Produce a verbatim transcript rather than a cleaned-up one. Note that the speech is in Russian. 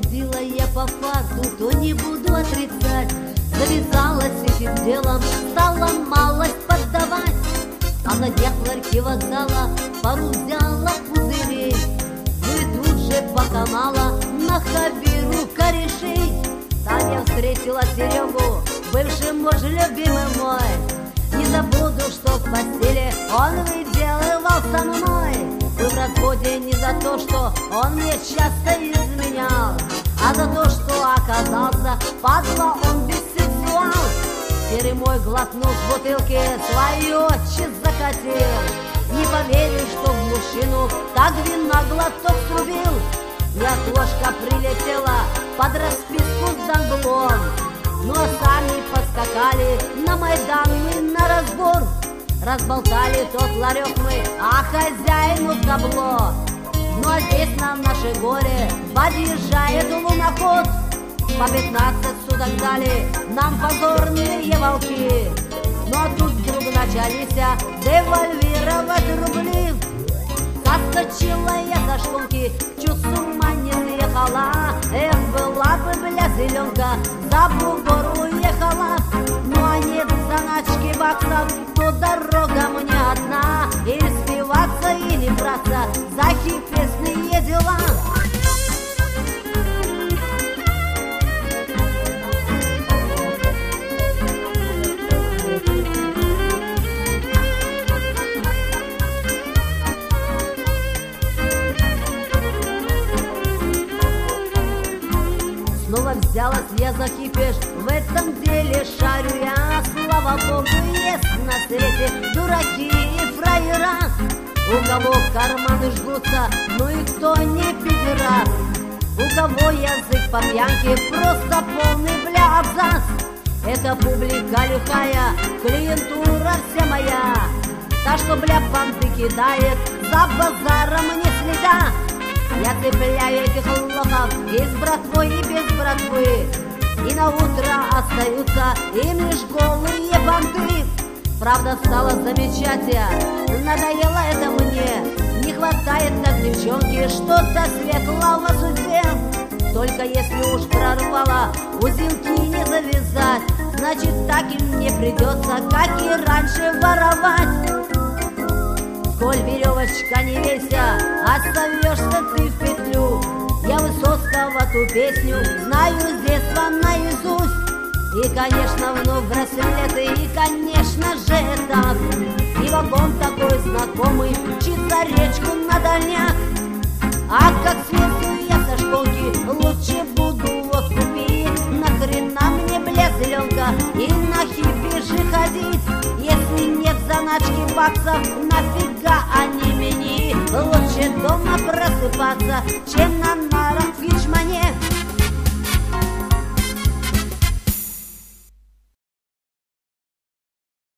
Судила я по факту, то не буду отрицать. Завязалась этим делом, стала малость поддавать. А на днях в ларьке вокзала пару взяла пузырей. Ну и тут же поканала на хабиру корешей. Там я встретила Серегу, бывший муж, любимый мой. Не забуду, что в постели он выделывал со мной. Мы в разводе не за то, что он мне часто изменял, а за то, что оказался падла он бисексуал. Серый мой, глотнув с бутылки, свою отчисть закатил. Не поверишь, что в мужчину так вина глоток срубил. И окошко прилетела под расписку с Донблом. Ну а сами поскакали на Майдан мы на разбор. Разболтали тот ларек мы, а хозяину табло. Ну а здесь на наше горе подъезжает луноход. По пятнадцать суток дали нам позорные волки. Ну а тут вдруг начались девальвировать рубли. Соскочила я со шконки, чуть с ума не съехала. Эх, была бы, бля, зеленка, за бугор уехала. Ну а нет заначки баксов, то дорога мне одна. Или спиваться, или браться за хипесные дела. Снова взялась я за кипиш, в этом деле шарю я. Слава богу, есть на свете дураки и фраера, у кого карманы жгутся, ну и кто не пидорас, у кого язык по пьянке просто полный, бля, абзац. Это публика лихая, клиентура вся моя, та, что, бля, понты кидает, за базаром не следа. Я цепляю этих лохов и с братвой, и без братвы, и на утро остаются им лишь голые понты. Правда, стало замечать я, надоело это мне. Не хватает так девчонки что-то светлого в судьбе. Только если уж прорвало, узелки не завязать, значит так и мне придется, как и раньше, воровать. Коль веревочка не веся, остаешься ты в петлю. Я Высоцкого ту песню знаю с детства наизусть. И, конечно, вновь браслеты, и, конечно же, так. И вагон такой знакомый, чисто речку на дальняк. А как съезжу я со школки, лучше буду вот купить. Нахрена мне, бля, зеленка, и на хипиши ходить, если нет заначки баксов, нафига они мне? Лучше дома просыпаться, чем на нарах